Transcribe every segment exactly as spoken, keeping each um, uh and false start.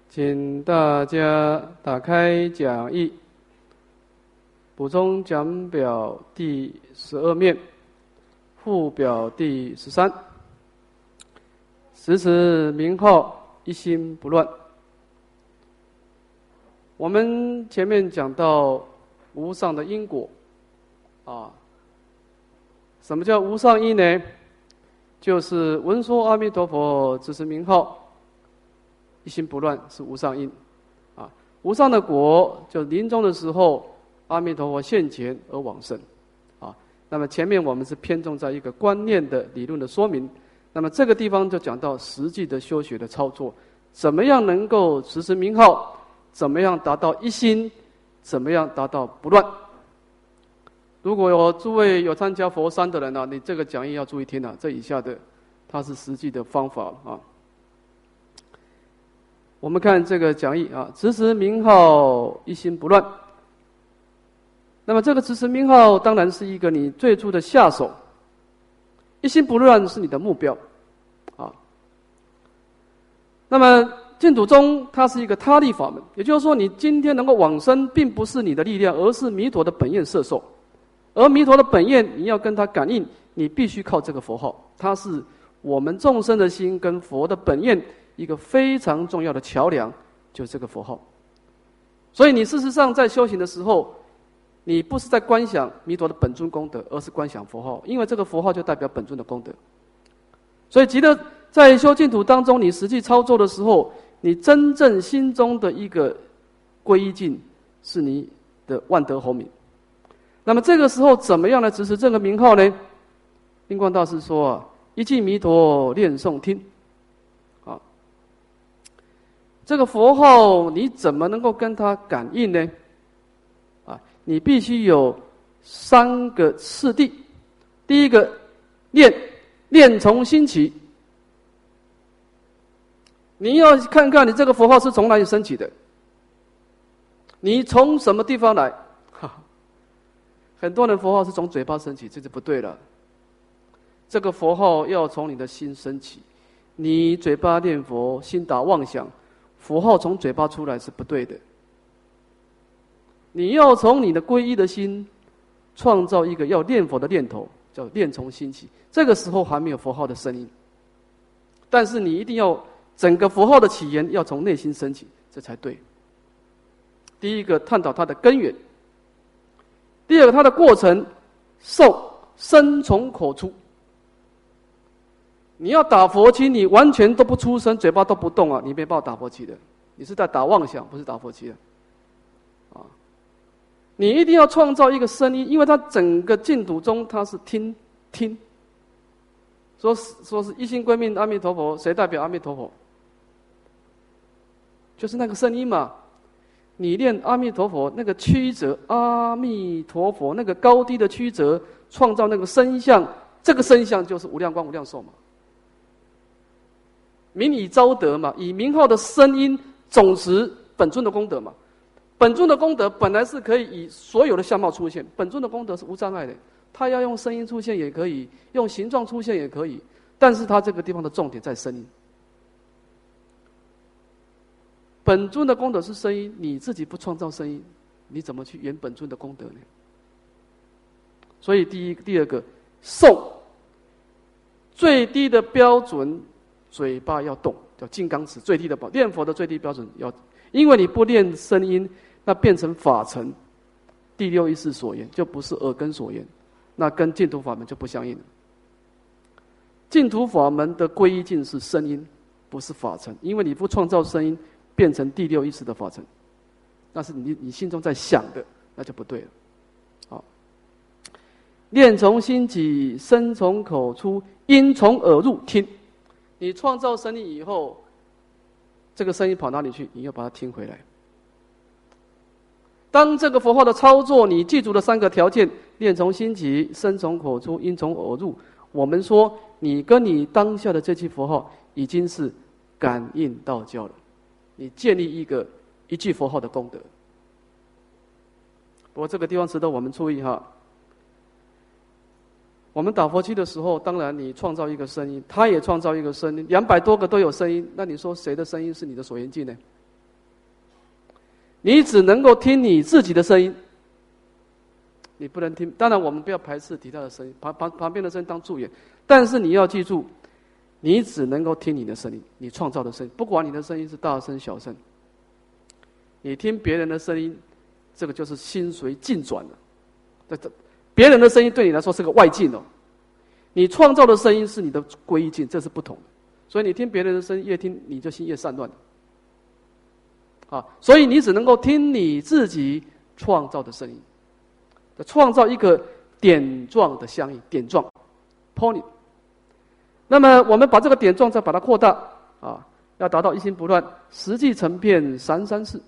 请大家打开讲义，补充讲表第十二面，附表第十三。时持名号，一心不乱。我们前面讲到无上的因果啊，什么叫无上因呢？就是闻说阿弥陀佛，只是名号，一心不乱是无上因啊。无上的果，就临终的时候，阿弥陀佛现前而往生啊。那么前面我们是偏重在一个观念的理论的说明，那么这个地方就讲到实际的修学的操作，怎么样能够持持名号，怎么样达到一心，怎么样达到不乱。如果有诸位有参加佛山的人啊，你这个讲义要注意听啊，这以下的它是实际的方法啊。我们看这个讲义啊，持持名号，一心不乱。那么这个持持名号当然是一个你最初的下手，一心不乱是你的目标啊。那么净土宗它是一个他力法门，也就是说你今天能够往生并不是你的力量，而是弥陀的本愿摄受。而弥陀的本愿你要跟他感应，你必须靠这个佛号，它是我们众生的心跟佛的本愿一个非常重要的桥梁，就是这个佛号。所以你事实上在修行的时候，你不是在观想弥陀的本尊功德，而是观想佛号，因为这个佛号就代表本尊的功德。所以记得在修净土当中，你实际操作的时候，你真正心中的一个皈依境是你的万德洪名。那么这个时候怎么样来持持这个名号呢？印光大师说啊，一记弥陀念诵听啊，这个佛号你怎么能够跟它感应呢？啊，你必须有三个次第。第一个，念念从心起，你要看看你这个佛号是从哪里升起的，你从什么地方来？很多人佛号是从嘴巴升起，这就不对了。这个佛号要从你的心升起，你嘴巴念佛，心打妄想，佛号从嘴巴出来是不对的。你要从你的皈依的心创造一个要念佛的念头，叫念从心起。这个时候还没有佛号的声音，但是你一定要整个佛号的起源要从内心升起，这才对。第一个探讨它的根源，第二个它的过程，受声从口出。你要打佛七，你完全都不出声，嘴巴都不动啊，你没办法打佛七的，你是在打妄想，不是打佛七的啊。你一定要创造一个声音，因为它整个净土中它是听听，说说是一心归命阿弥陀佛，谁代表阿弥陀佛？就是那个声音嘛。你念阿弥陀佛，那个曲折，阿弥陀佛那个高低的曲折，创造那个声相，这个声相就是无量光无量寿嘛。名以昭德嘛，以名号的声音总持本尊的功德嘛。本尊的功德本来是可以以所有的相貌出现，本尊的功德是无障碍的，他要用声音出现也可以，用形状出现也可以，但是他这个地方的重点在声音。本尊的功德是声音，你自己不创造声音，你怎么去圆本尊的功德呢？所以第一、第二个，受最低的标准，嘴巴要动，叫金刚持。最低的标，念佛的最低标准要，因为你不念声音，那变成法尘，第六意识所言，就不是耳根所言，那跟净土法门就不相应了。净土法门的皈依境是声音，不是法尘，因为你不创造声音。变成第六意识的法尘，那是你你心中在想的，那就不对了。好，念从心起，声从口出，音从耳入听。你创造声音以后，这个声音跑哪里去？你要把它听回来。当这个佛号的操作，你记住了三个条件：念从心起，声从口出，音从耳入。我们说，你跟你当下的这句佛号已经是感应道交了。你建立一个一句佛号的功德。不过这个地方值得我们注意哈。我们打佛七的时候，当然你创造一个声音，他也创造一个声音，两百多个都有声音，那你说谁的声音是你的所缘境呢？ 你只能够听你自己的声音，你不能听。当然，我们不要排斥其他的声音，旁旁旁边的声音当助眼，但是你要记住，你只能够听你的声音，你创造的声音，不管你的声音是大声小声，你听别人的声音，这个就是心随境转了。这这，别人的声音对你来说是个外境哦，你创造的声音是你的归境，这是不同的。所以你听别人的声音，越听你就心越散乱。啊，所以你只能够听你自己创造的声音，创造一个点状的相应，点状 ，point。那么我们把这个点状再把它扩大，啊，要达到一心不乱，实际成片三三四。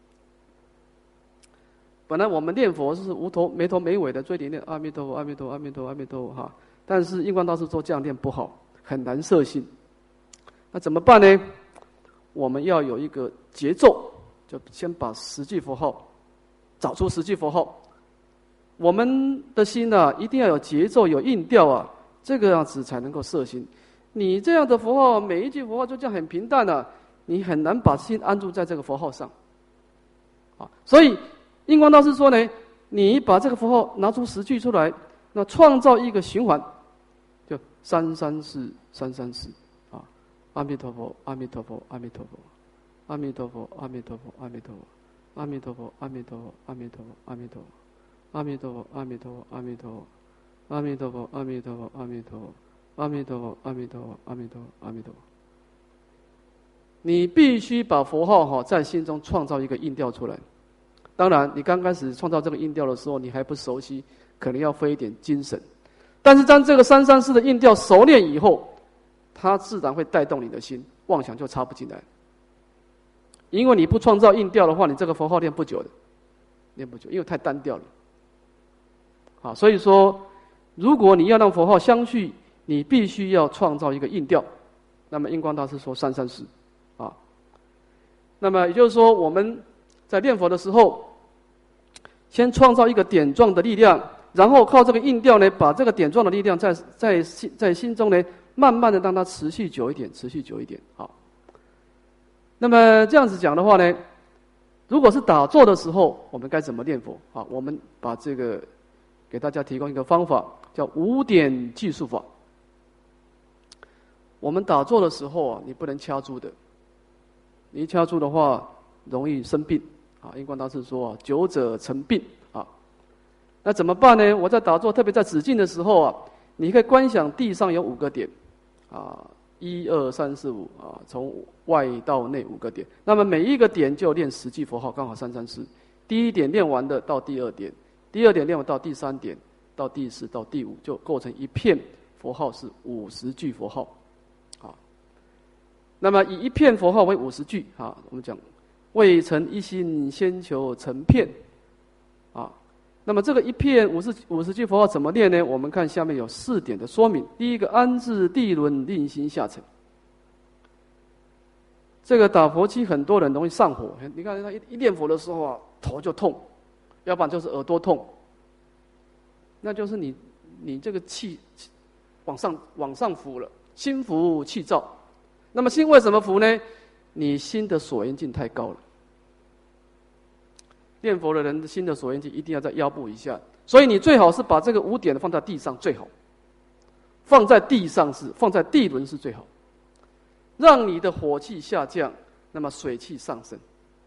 本来我们念佛是无头没头没尾的追点念阿弥陀佛阿弥陀佛阿弥陀佛阿弥陀佛哈，但是印光大师说这样念不好，很难摄心。那怎么办呢？我们要有一个节奏，就先把实际佛号找出实际佛号。我们的心啊，一定要有节奏，有韵调啊，这个样子才能够摄心。你这样的佛号，每一句佛号就这样很平淡啊，你很难把心安住在这个佛号上。啊，所以印光大师说呢，你把这个佛号拿出十句出来，那创造一个循环，就三三四三三四。阿弥陀佛，阿弥陀佛，阿弥陀佛，阿弥陀佛，阿弥陀佛，阿弥陀佛，阿弥陀佛，阿弥陀佛，阿弥陀佛，阿弥陀佛，阿弥陀佛，阿弥陀佛，阿弥陀佛，阿弥陀佛，阿弥陀佛，阿弥陀佛，阿弥陀佛，阿弥陀佛，阿弥陀佛，阿弥陀佛。你必须把佛号哈在心中创造一个音调出来。当然，你刚开始创造这个音调的时候，你还不熟悉，可能要费一点精神。但是当这个三三四的音调熟练以后，它自然会带动你的心，妄想就插不进来。因为你不创造音调的话，你这个佛号念不久的，念不久，因为太单调了。好，所以说，如果你要让佛号相续，你必须要创造一个音调。那么印光大师说三三四，啊，那么也就是说，我们在念佛的时候，先创造一个点状的力量，然后靠这个音调呢，把这个点状的力量在在心在心中呢。慢慢的让它持续久一点，持续久一点。好，那么这样子讲的话呢，如果是打坐的时候，我们该怎么念佛？好，我们把这个给大家提供一个方法，叫五点计数法。我们打坐的时候啊，你不能掐住的，你一掐住的话，容易生病。啊，印光大师说啊，久者成病。啊，那怎么办呢？我在打坐，特别在止境的时候啊，你可以观想地上有五个点。啊，一二三四五啊，从外到内五个点。那么每一个点就念十句佛号，刚好三三四。第一点念完的到第二点，第二点念完到第三点，到第四到第五，就构成一片佛号是五十句佛号。啊，那么以一片佛号为五十句啊，我们讲未成一心，先求成片。啊。那么这个一片五十五十句佛号怎么念呢？我们看下面有四点的说明。第一个，安置地轮，令心下沉。这个打佛期很多人容易上火，你看他一一念佛的时候啊，头就痛，要不然就是耳朵痛，那就是你你这个气往上往上浮了，心浮气躁。那么心为什么浮呢？你心的所缘境太高了。念佛的人的心的所缘境一定要在腰部以下，所以你最好是把这个五点放在地上最好，放在地上是放在地轮是最好，让你的火气下降，那么水气上升。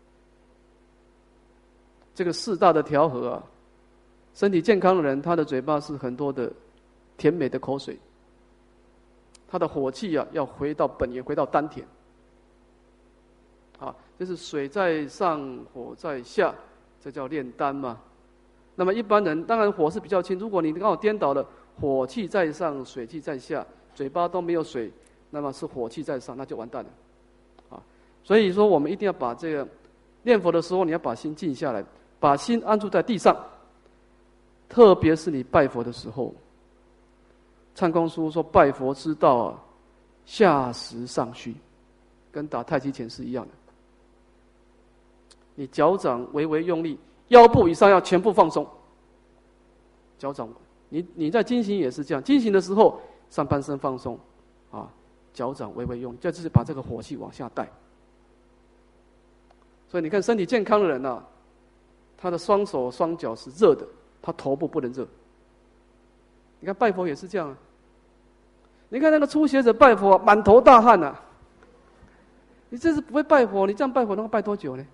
这个四大的调和啊，身体健康的人，他的嘴巴是很多的甜美的口水，他的火气啊要回到本源，回到丹田。啊，就是水在上，火在下。这叫炼丹嘛。那么一般人当然火是比较轻，如果你刚好颠倒了，火气在上，水气在下，嘴巴都没有水，那么是火气在上，那就完蛋了。啊，所以说我们一定要把这个念佛的时候，你要把心静下来，把心安住在地上。特别是你拜佛的时候，唱功书说拜佛之道啊，下实上虚，跟打太极拳是一样的。你脚掌微微用力，腰部以上要全部放松。脚掌，你你在经行也是这样，经行的时候上半身放松，啊，脚掌微微用力，这就是把这个火气往下带。 所以你看身体健康的人啊，他的双手双脚是热的，他头部不能热。你看拜佛也是这样啊。你看那个初学者拜佛，满头大汗啊。你这是不会拜佛，你这样拜佛能够拜多久呢？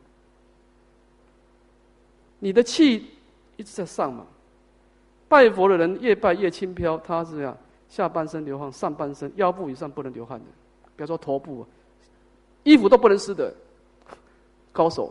你的气一直在上嘛。拜佛的人越拜越轻飘，他是这样，下半身流汗，上半身腰部以上不能流汗的，不要说头部啊，衣服都不能湿的，高手。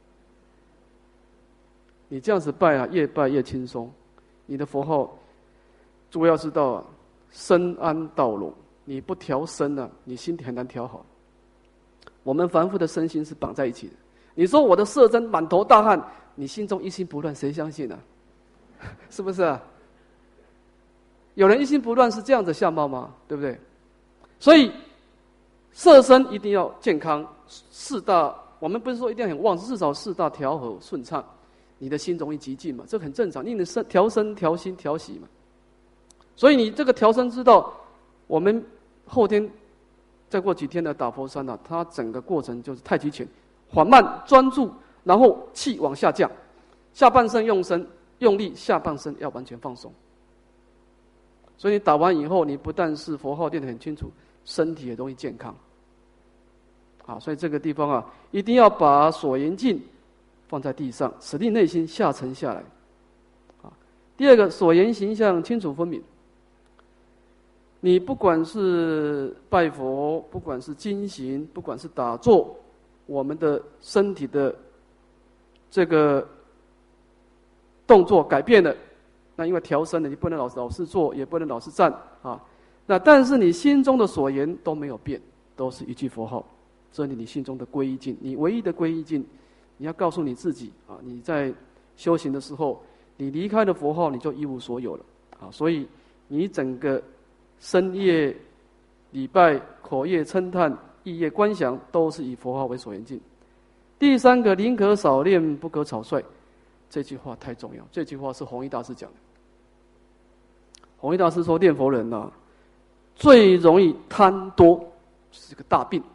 你这样子拜啊，越拜越轻松。你的佛号，诸位要知道啊，身安道隆，你不调身啊，你心很难调好。我们凡夫的身心是绑在一起的。你说我的色身满头大汗，你心中一心不乱，谁相信啊？是不是啊？有人一心不乱是这样的相貌吗？对不对？所以色身一定要健康，四大我们不是说一定要很旺，至少四大调和顺畅，你的心容易极静嘛，这很正常。你的身调身、调心、调息嘛。所以你这个调身之道，我们后天再过几天的打佛山啊，它整个过程就是太极拳，缓慢专注，然后气往下降，下半身用身用力，下半身要完全放松。所以你打完以后，你不但是佛号念得很清楚，身体也容易健康。啊，所以这个地方啊，一定要把所缘境放在地上，使令内心下沉下来。啊，第二个，所缘形象清楚分明。你不管是拜佛，不管是经行，不管是打坐，我们的身体的这个动作改变了，那因为调身了，你不能老老是坐，也不能老是站啊。那但是你心中的所言都没有变，都是一句佛号，这是你心中的皈依境。你唯一的皈依境，你要告诉你自己啊，你在修行的时候，你离开了佛号，你就一无所有了啊。所以你整个深夜礼拜、口业称叹、意业观想，都是以佛号为所缘境。第三个，宁可少念，不可草率。这句话太重要，这句话是弘一大师讲的。弘一大师说，念佛人啊，最容易贪多，是个大病。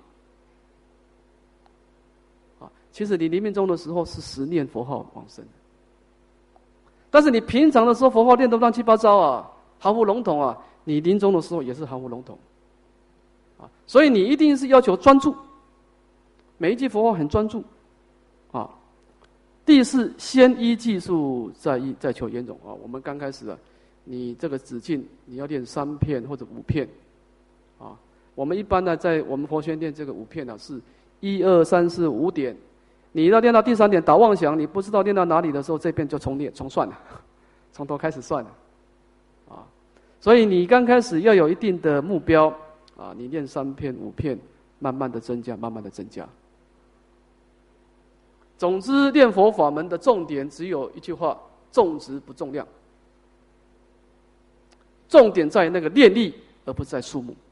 啊，其实你临命终的时候是十念佛号往生，但是你平常的时候佛号念得乱七八糟啊，含糊笼统啊，你临终的时候也是含糊笼统。啊，所以你一定是要求专注，每一句佛号很专注。啊。第四，先依技术，再依再求圆融啊！我们刚开始啊，你这个止境你要练三片或者五片，啊，我们一般呢，在我们佛学练这个五片呢、啊，是一二三四五点，你要练到第三点打妄想，你不知道练到哪里的时候，这边就重练重算了，从头开始算了，啊，所以你刚开始要有一定的目标啊，你练三片五片，慢慢的增加，慢慢的增加。总之，念佛法门的重点只有一句话：重质不重量。重点在那个念力，而不是在数目。